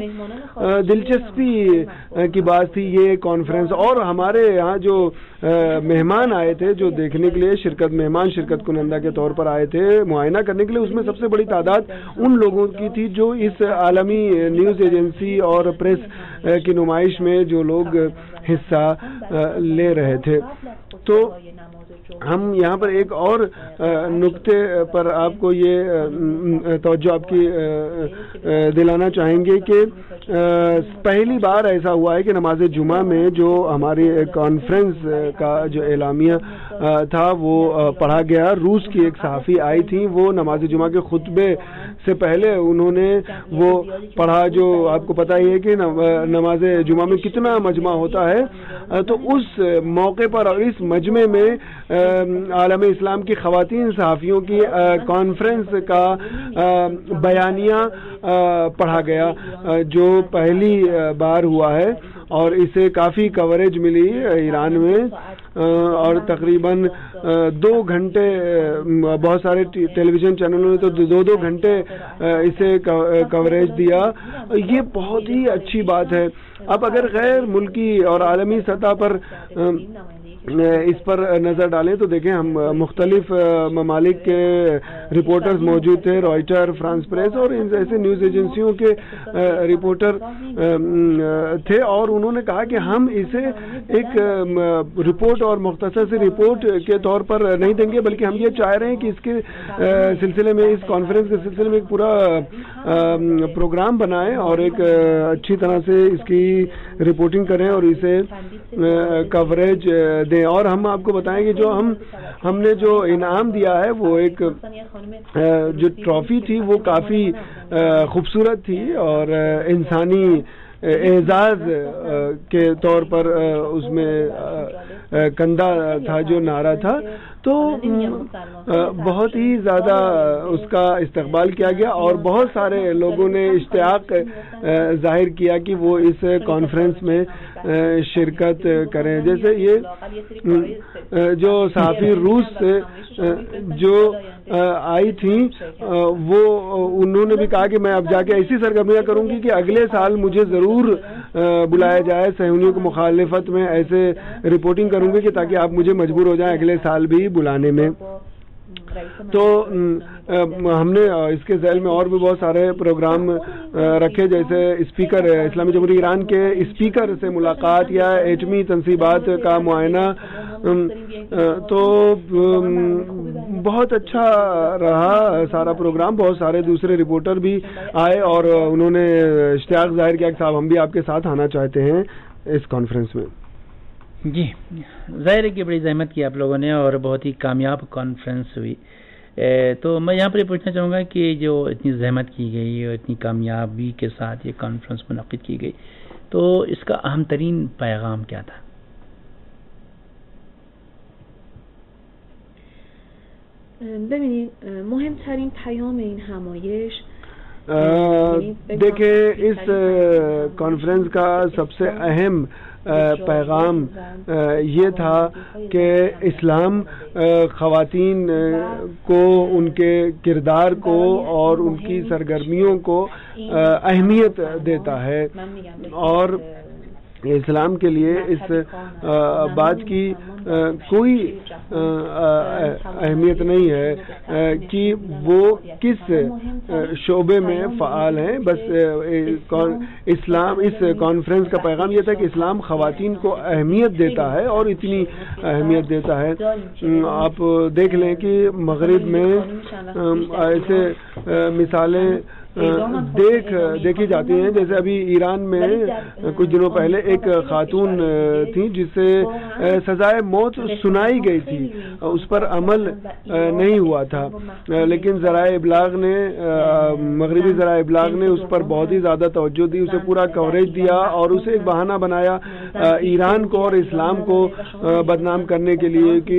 دلچسپی کی بات تھی یہ کانفرنس۔ اور ہمارے یہاں جو مہمان آئے تھے جو دیکھنے کے لیے مہمان شرکت کنندہ کے طور پر آئے تھے معائنہ کرنے کے لیے، اس میں سب سے بڑی تعداد ان لوگوں کی تھی جو اس عالمی نیوز ایجنسی اور پریس کی نمائش میں جو لوگ حصہ لے رہے تھے۔ تو ہم یہاں پر ایک اور نقطے پر آپ کو یہ توجہ آپ کی دلانا چاہیں گے کہ پہلی بار ایسا ہوا ہے کہ نماز جمعہ میں جو ہماری کانفرنس کا جو اعلامیہ تھا وہ پڑھا گیا۔ روس کی ایک صحافی آئی تھیں، وہ نماز جمعہ کے خطبے سے پہلے انہوں نے وہ پڑھا، جو آپ کو پتہ ہی ہے کہ نماز جمعہ میں کتنا مجمع ہوتا ہے۔ تو اس موقع پر اور اس مجمع میں عالم اسلام کی خواتین صحافیوں کی کانفرنس کا بیانیہ پڑھا گیا، جو پہلی بار ہوا ہے، اور اسے کافی کوریج ملی ایران میں، اور تقریباً 2 گھنٹے بہت سارے ٹیلی ویژن چینلوں نے تو 2 گھنٹے اسے کوریج دیا۔ یہ بہت ہی اچھی بات ہے۔ اب اگر غیر ملکی اور عالمی سطح پر اس پر نظر ڈالیں تو دیکھیں ہم مختلف ممالک کے رپورٹرز موجود تھے، رائٹر، فرانس پریس اور ان جیسے نیوز ایجنسیوں کے رپورٹر تھے، اور انہوں نے کہا کہ ہم اسے ایک رپورٹ اور مختصر سی رپورٹ کے طور پر نہیں دیں گے، بلکہ ہم یہ چاہ رہے ہیں کہ اس کے سلسلے میں، اس کانفرنس کے سلسلے میں ایک پورا پروگرام بنائیں اور ایک اچھی طرح سے اس کی رپورٹنگ کریں اور اسے کوریج دیں۔ اور ہم آپ کو بتائیں کہ جو ہم نے جو انعام دیا ہے وہ ایک جو ٹرافی تھی وہ کافی خوبصورت تھی اور انسانی اعزاز کے طور پر اس میں کندہ تھا جو نعرہ تھا، تو بہت ہی زیادہ اس کا استقبال کیا گیا اور بہت سارے لوگوں نے اشتیاق ظاہر کیا کہ وہ اس کانفرنس میں شرکت کریں۔ جیسے یہ جو صحافی روس سے جو آئی تھیں وہ انہوں نے بھی کہا کہ میں اب جا کے ایسی سرگرمیاں کروں گی کہ اگلے سال مجھے ضرور بلایا جائے، صہیونیوں کی مخالفت میں ایسے رپورٹنگ کروں گی کہ تاکہ آپ مجھے مجبور ہو جائیں اگلے سال بھی بلانے میں۔ تو ہم نے اس کے ذیل میں اور بھی بہت سارے پروگرام رکھے، جیسے اسپیکر اسلامی جمہوریہ ایران کے اسپیکر سے ملاقات یا ایٹمی تنصیبات کا معائنہ، تو بہت اچھا رہا سارا پروگرام۔ بہت سارے دوسرے رپورٹر بھی آئے اور انہوں نے اشتیاق ظاہر کیا کہ صاحب ہم بھی آپ کے ساتھ آنا چاہتے ہیں اس کانفرنس میں۔ جی ظاہر ہے کہ بڑی زحمت کی آپ لوگوں نے اور بہت ہی کامیاب کانفرنس ہوئی۔ تو میں یہاں پر یہ پوچھنا چاہوں گا کہ جو اتنی زحمت کی گئی اور اتنی کامیابی کے ساتھ یہ کانفرنس منعقد کی گئی، تو اس کا اہم ترین پیغام کیا تھا؟ ببینید مهمترین پیام این همایش دیکھیں اس کانفرنس کا سب سے اہم پیغام یہ تھا کہ اسلام خواتین کو، ان کے کردار کو اور ان کی سرگرمیوں کو اہمیت دیتا ہے، اور اسلام کے لیے اس بات کی کوئی اہمیت نہیں ہے کہ وہ کس شعبے میں فعال ہیں. بس اسلام اس کانفرنس کا پیغام یہ تھا کہ اسلام خواتین کو اہمیت دیتا ہے اور اتنی اہمیت دیتا ہے. آپ دیکھ لیں کہ مغرب میں ایسے مثالیں دیکھی جاتی ہیں. جیسے ابھی ایران میں کچھ دنوں پہلے ایک خاتون تھی جسے سزائے موت سنائی گئی تھی, اس پر عمل نہیں ہوا تھا, لیکن ذرائع ابلاغ نے مغربی ذرائع ابلاغ نے اس پر بہت ہی زیادہ توجہ دی, اسے پورا کوریج دیا اور اسے ایک بہانہ بنایا ایران کو اور اسلام کو بدنام کرنے کے لیے کہ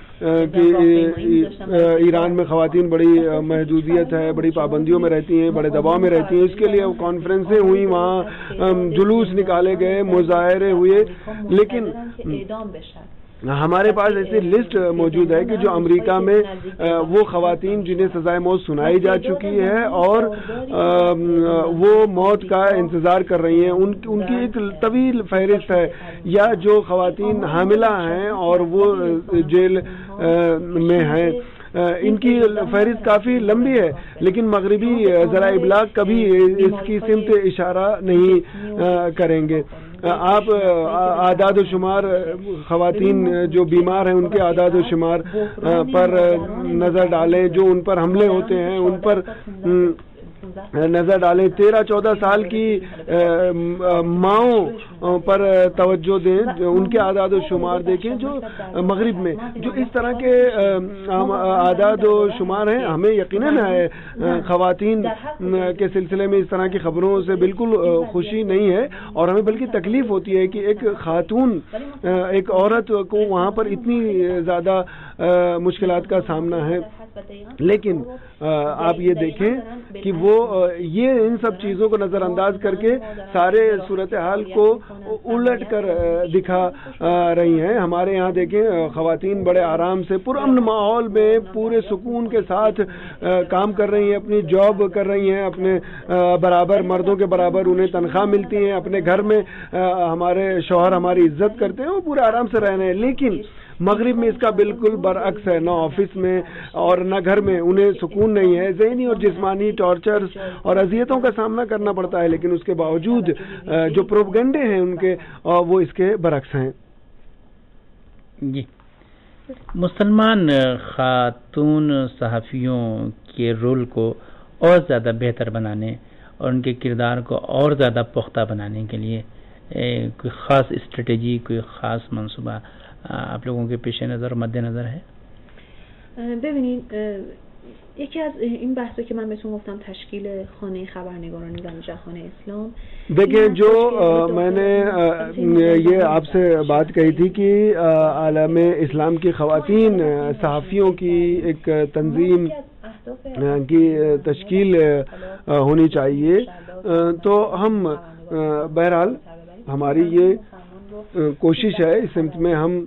ایران میں خواتین بڑی محدودیت ہے, بڑی پابندیوں میں رہتی ہیں, بڑے دباؤ میں رہتی ہیں. اس کے لیے کانفرنسیں ہوئی, وہاں جلوس نکالے گئے, مظاہرے ہوئے, لیکن ہمارے پاس ایسی لسٹ موجود ہے کہ جو امریکہ میں وہ خواتین جنہیں سزائے موت سنائی جا چکی ہے اور وہ موت کا انتظار کر رہی ہیں, ان کی ایک طویل فہرست ہے. یا جو خواتین حاملہ ہیں اور وہ جیل میں ہیں, ان کی فہرست کافی لمبی ہے, لیکن مغربی ذرائع ابلاغ کبھی اس کی سمت اشارہ نہیں کریں گے. آپ اعداد و شمار خواتین جو بیمار ہیں ان کے اعداد و شمار پر نظر ڈالیں, جو ان پر حملے ہوتے ہیں ان پر نظر ڈالیں, 13-14 سال کی ماؤں پر توجہ دیں, ان کے اعداد و شمار دیکھیں جو مغرب میں جو اس طرح کے اعداد و شمار ہیں. ہمیں یقیناً ہے خواتین کے سلسلے میں اس طرح کی خبروں سے بالکل خوشی نہیں ہے, اور ہمیں بلکہ تکلیف ہوتی ہے کہ ایک خاتون, ایک عورت کو وہاں پر اتنی زیادہ مشکلات کا سامنا ہے. لیکن آپ یہ دیکھیں کہ وہ یہ ان سب چیزوں کو نظر انداز کر کے سارے صورتحال کو الٹ کر دکھا رہی ہیں. ہمارے یہاں دیکھیں خواتین بڑے آرام سے پرامن ماحول میں پورے سکون کے ساتھ کام کر رہی ہیں, اپنی جاب کر رہی ہیں, اپنے برابر مردوں کے برابر انہیں تنخواہ ملتی ہیں, اپنے گھر میں ہمارے شوہر ہماری عزت کرتے ہیں, وہ پورے آرام سے رہ رہے ہیں. لیکن مغرب میں اس کا بالکل برعکس ہے. نہ آفس میں اور نہ گھر میں انہیں سکون نہیں ہے, ذہنی اور جسمانی ٹارچرز اور اذیتوں کا سامنا کرنا پڑتا ہے, لیکن اس کے باوجود جو پروپیگنڈے ہیں ان کے وہ اس کے برعکس ہیں. جی, مسلمان خاتون صحافیوں کے رول کو اور زیادہ بہتر بنانے اور ان کے کردار کو اور زیادہ پختہ بنانے کے لیے کوئی خاص اسٹریٹجی, کوئی خاص منصوبہ آپ لوگوں کے پیش نظر و مد نظر ہے؟ ببینید یکی از این بحثو که من بهتون گفتم تشکیل خانه خبرنگاران ایران جهان اسلام. دیکھیں جو میں نے یہ آپ سے بات کہی تھی کہ عالم اسلام کی خواتین صحافیوں کی ایک تنظیم کی تشکیل ہونی چاہیے, تو ہم بہرحال ہماری یہ کوشش ہے, اس سمت میں ہم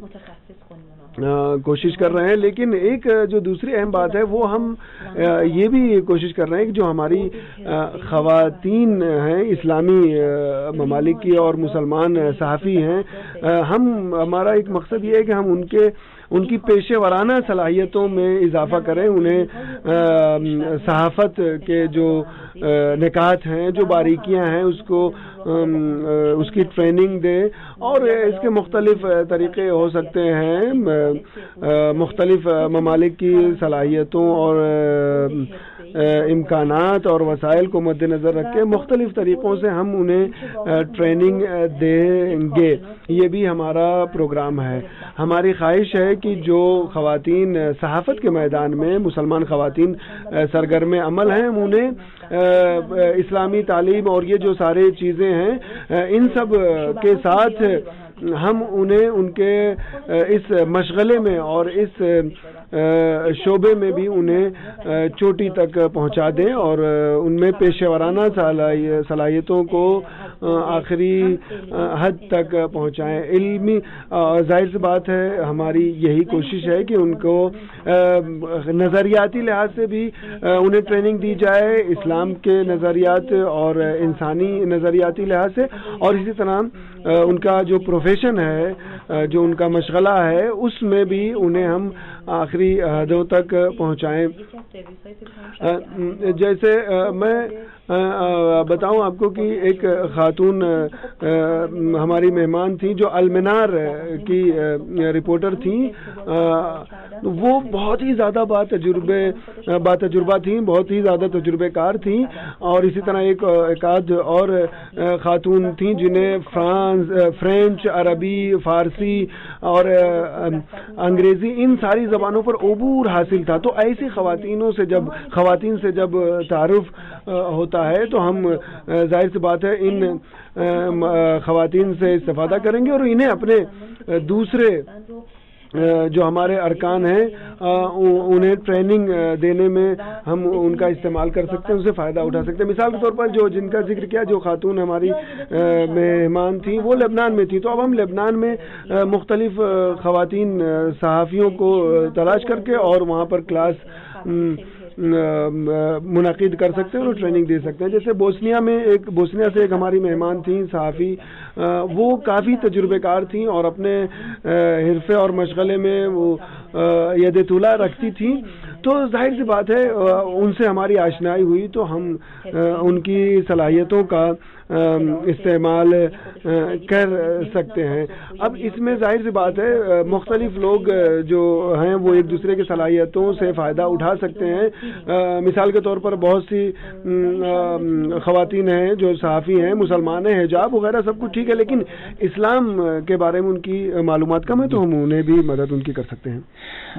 کوشش کر رہے ہیں. لیکن ایک جو دوسری اہم بات ہے وہ ہم یہ بھی کوشش کر رہے ہیں کہ جو ہماری خواتین ہیں اسلامی ممالک کی اور مسلمان صحافی ہیں, ہمارا ایک مقصد یہ ہے کہ ہم ان کی پیشے ورانہ صلاحیتوں میں اضافہ کریں, انہیں صحافت کے جو نکات ہیں, جو باریکیاں ہیں, اس کی ٹریننگ دیں, اور اس کے مختلف طریقے ہو سکتے ہیں. مختلف ممالک کی صلاحیتوں اور امکانات اور وسائل کو مد نظر رکھ کے مختلف طریقوں سے ہم انہیں ٹریننگ دیں گے. یہ بھی ہمارا پروگرام ہے. ہماری خواہش ہے کہ جو خواتین صحافت کے میدان میں مسلمان خواتین سرگرم عمل ہیں, انہیں اسلامی تعلیم اور یہ جو سارے چیزیں ہیں ان سب کے ساتھ ہم انہیں ان کے اس مشغلے میں اور اس شعبے میں بھی انہیں چوٹی تک پہنچا دیں اور ان میں پیشہ ورانہ صلاحیتوں کو آخری حد تک پہنچائیں. علمی ظاہر سی بات ہے ہماری یہی کوشش ہے کہ ان کو نظریاتی لحاظ سے بھی انہیں ٹریننگ دی جائے, اسلام کے نظریات اور انسانی نظریاتی لحاظ سے, اور اسی طرح ان کا جو پروفیشن ہے, جو ان کا مشغلہ ہے, اس میں بھی انہیں ہم آخری حدوں تک پہنچائیں. جیسے میں بتاؤں آپ کو کہ ایک خاتون ہماری مہمان تھیں جو المنار کی رپورٹر تھیں. وہ بہت ہی زیادہ باتجربہ تھیں, بہت ہی زیادہ تجربے کار تھیں. اور اسی طرح ایک آدھ اور خاتون تھیں جنہیں فرینچ, عربی, فارسی اور انگریزی ان ساری زبانوں پر عبور حاصل تھا. تو ایسی خواتین سے جب تعارف ہوتا ہے تو ہم ظاہر سی بات ہے ان خواتین سے استفادہ کریں گے, اور انہیں اپنے دوسرے جو ہمارے ارکان ہیں انہیں ٹریننگ دینے میں ہم ان کا استعمال کر سکتے ہیں, ان سے فائدہ اٹھا سکتے ہیں. مثال کے طور پر جن کا ذکر کیا, جو خاتون ہماری مہمان تھیں وہ لبنان میں تھی. تو اب ہم لبنان میں مختلف خواتین صحافیوں کو تلاش کر کے اور وہاں پر کلاس منعقد کر سکتے ہیں اور ٹریننگ دے سکتے ہیں. جیسے بوسنیا سے ایک ہماری مہمان تھیں صحافی, وہ کافی تجربے کار تھیں اور اپنے حرفے اور مشغلے میں وہ ید طولہ رکھتی تھیں. تو ظاہر سی بات ہے ان سے ہماری آشنائی ہوئی تو ہم ان کی صلاحیتوں کا استعمال کر سکتے ہیں. اب اس میں ظاہر سی بات ہے مختلف لوگ جو ہیں وہ ایک دوسرے کی صلاحیتوں سے فائدہ اٹھا سکتے ہیں. مثال کے طور پر بہت سی خواتین ہیں جو صحافی ہیں, مسلمان ہیں, حجاب وغیرہ سب کچھ ٹھیک ہے, لیکن اسلام کے بارے میں ان کی معلومات کم ہے, تو ہم انہیں بھی مدد ان کی کر سکتے ہیں.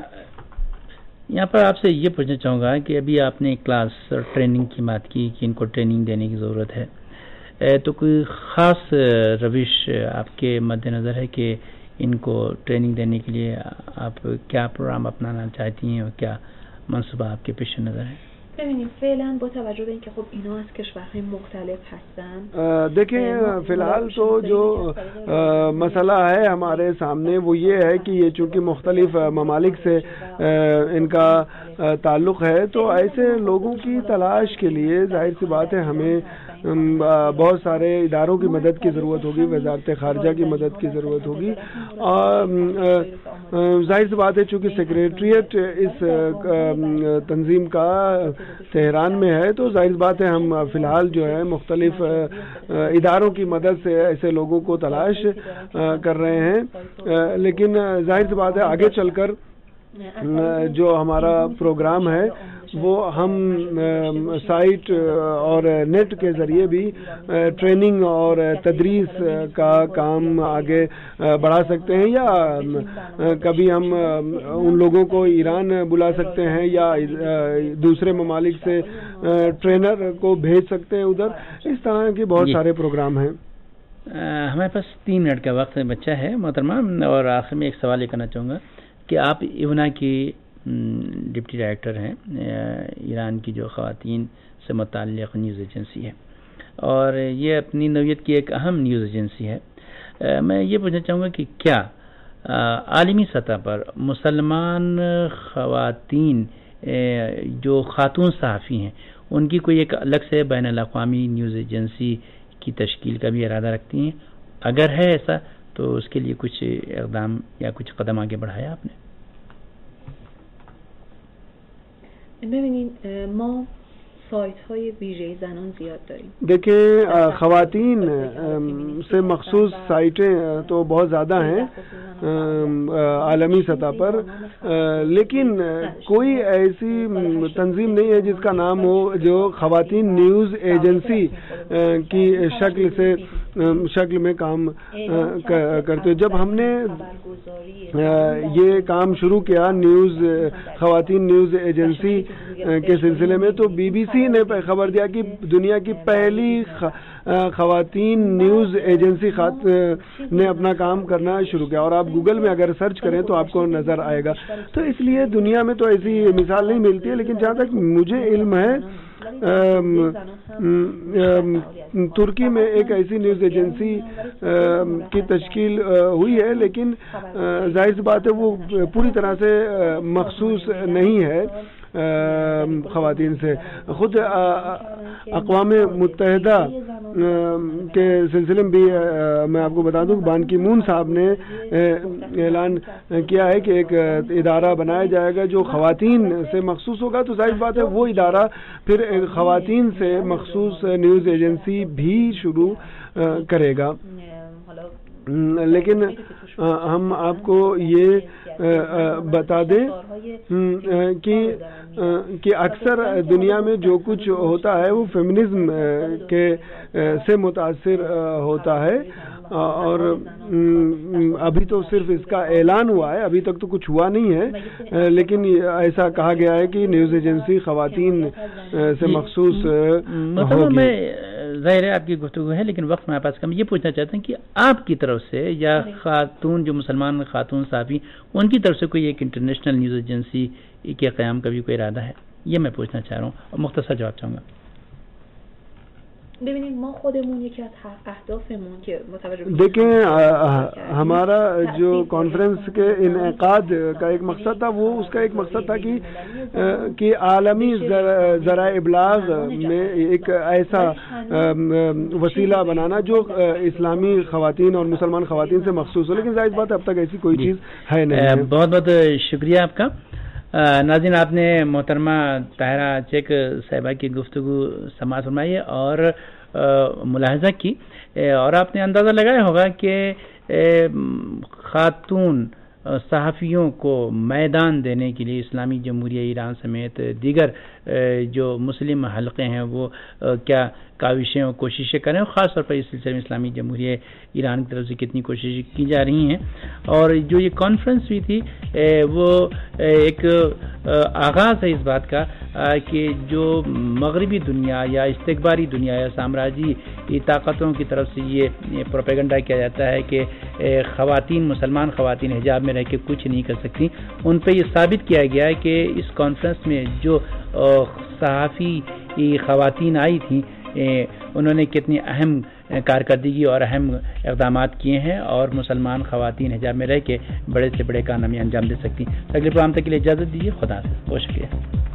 یہاں پر آپ سے یہ پوچھنا چاہوں گا کہ ابھی آپ نے کلاس ٹریننگ کی بات کی کہ ان کو ٹریننگ دینے کی ضرورت ہے, تو کوئی خاص روش آپ کے مد نظر ہے کہ ان کو ٹریننگ دینے کے لیے آپ کیا پروگرام اپنانا چاہتی ہیں اور کیا منصوبہ آپ کے پیش نظر ہے؟ ببینید فعلا با توجه به اینکه خب اینا از کشورهای مختلف هستن, دیکھیں فی الحال تو جو مسئلہ ہے ہمارے سامنے وہ یہ ہے کہ یہ چونکہ مختلف ممالک سے ان کا تعلق ہے, تو ایسے لوگوں کی تلاش کے لیے ظاہر سی بات ہے ہمیں بہت سارے اداروں کی مدد کی ضرورت ہوگی, وزارت خارجہ کی مدد کی ضرورت ہوگی. اور ظاہر سی بات ہے چونکہ سیکریٹریٹ اس تنظیم کا تہران میں ہے, تو ظاہر بات ہے ہم فی الحال جو ہے مختلف اداروں کی مدد سے ایسے لوگوں کو تلاش کر رہے ہیں. لیکن ظاہر سی بات ہے آگے چل کر جو ہمارا پروگرام ہے وہ ہم سائٹ اور نیٹ کے ذریعے بھی ٹریننگ اور تدریس کا کام آگے بڑھا سکتے ہیں, یا کبھی ہم ان لوگوں کو ایران بلا سکتے ہیں یا دوسرے ممالک سے ٹرینر کو بھیج سکتے ہیں ادھر. اس طرح کے بہت سارے پروگرام ہیں. ہمارے پاس 3 منٹ کا وقت بچہ ہے محترمہ, اور آخر میں ایک سوال یہ کرنا چاہوں گا کہ آپ ایونا کی ڈپٹی ڈائریکٹر ہیں, ایران کی جو خواتین سے متعلق نیوز ایجنسی ہے, اور یہ اپنی نوعیت کی ایک اہم نیوز ایجنسی ہے. میں یہ پوچھنا چاہوں گا کہ کیا عالمی سطح پر مسلمان خواتین جو خاتون صحافی ہیں ان کی کوئی ایک الگ سے بین الاقوامی نیوز ایجنسی کی تشکیل کا بھی ارادہ رکھتی ہیں؟ اگر ہے ایسا تو اس کے لیے کچھ اقدام یا کچھ قدم آگے بڑھایا آپ نے؟ ببینید ما سایت های ویژه زنان زیاد داریم. دیکھیں خواتین سے مخصوص سائٹیں تو بہت زیادہ ہیں عالمی سطح پر, لیکن کوئی ایسی تنظیم نہیں ہے جس کا نام ہو جو خواتین نیوز ایجنسی کی شکل میں کام کرتے. جب ہم نے یہ کام شروع کیا خواتین نیوز ایجنسی کے سلسلے میں, تو بی بی سی نے خبر دیا کہ دنیا کی پہلی خواتین نیوز ایجنسی نے اپنا کام کرنا شروع کیا, اور آپ گوگل میں اگر سرچ کریں تو آپ کو نظر آئے گا. تو اس لیے دنیا میں تو ایسی مثال نہیں ملتی ہے, لیکن جہاں تک مجھے علم ہے ترکی میں ایک ایسی نیوز ایجنسی کی تشکیل ہوئی ہے، لیکن ظاہر سی بات ہے وہ پوری طرح سے مخصوص نہیں ہے خواتین سے. خود اقوام متحدہ کے سلسلے میں بھی میں آپ کو بتا دوں بان کی مون صاحب نے اعلان کیا ہے کہ ایک ادارہ بنایا جائے گا جو خواتین سے مخصوص ہوگا. تو ظاہر بات ہے وہ ادارہ پھر خواتین سے مخصوص نیوز ایجنسی بھی شروع کرے گا. لیکن ہم آپ کو یہ بتا دیں کہ اکثر دنیا میں جو کچھ ہوتا ہے وہ فیمنزم کے سے متاثر ہوتا ہے، اور ابھی تو صرف اس کا اعلان ہوا ہے، ابھی تک تو کچھ ہوا نہیں ہے، لیکن ایسا کہا گیا ہے کہ نیوز ایجنسی خواتین سے مخصوص ہوگی. ظاہر ہے آپ کی گفتگو ہے، لیکن وقت ہمارے پاس کم. یہ پوچھنا چاہتے ہیں کہ آپ کی طرف سے یا خاتون جو مسلمان خاتون صحافی ان کی طرف سے کوئی ایک انٹرنیشنل نیوز ایجنسی کے قیام کا بھی کوئی ارادہ ہے؟ یہ میں پوچھنا چاہ رہا ہوں اور مختصر جواب چاہوں گا. ببینید ما خودمون یکی از اهدافمون که متوجه دیکھیں ہمارا جو کانفرنس کے انعقاد کا ایک مقصد تھا، وہ اس کا ایک مقصد تھا کہ عالمی ذرائع ابلاغ میں ایک ایسا وسیلہ بنانا جو اسلامی خواتین اور مسلمان خواتین سے مخصوص ہو، لیکن ظاہر بات اب تک ایسی کوئی چیز ہے نہیں. بہت بہت شکریہ آپ کا. ناظرین، آپ نے محترمہ طاہرہ چیک صاحبہ کی گفتگو سماعت فرمائی اور ملاحظہ کی، اور آپ نے اندازہ لگایا ہوگا کہ خاتون صحافیوں کو میدان دینے کے لیے اسلامی جمہوریہ ایران سمیت دیگر جو مسلم حلقے ہیں وہ کیا کاوشیں اور کوششیں کریں، اور خاص طور پر اس سلسلے میں اسلامی جمہوریہ ایران کی طرف سے کتنی کوششیں کی جا رہی ہیں. اور جو یہ کانفرنس ہوئی تھی وہ ایک آغاز ہے اس بات کا کہ جو مغربی دنیا یا استکباری دنیا یا سامراجی طاقتوں کی طرف سے یہ پروپیگنڈا کیا جاتا ہے کہ خواتین مسلمان خواتین حجاب میں رہ کے کچھ نہیں کر سکتی، ان پہ یہ ثابت کیا گیا ہے کہ اس کانفرنس میں جو صحافی خواتین آئی تھیں انہوں نے کتنی اہم کارکردگی اور اہم اقدامات کیے ہیں، اور مسلمان خواتین حجاب میں رہ کے بڑے سے بڑے کارنامے انجام دے سکتی. اگلے پروگرام تک کے لیے اجازت دیجیے. خدا حافظ. بہت شکریہ.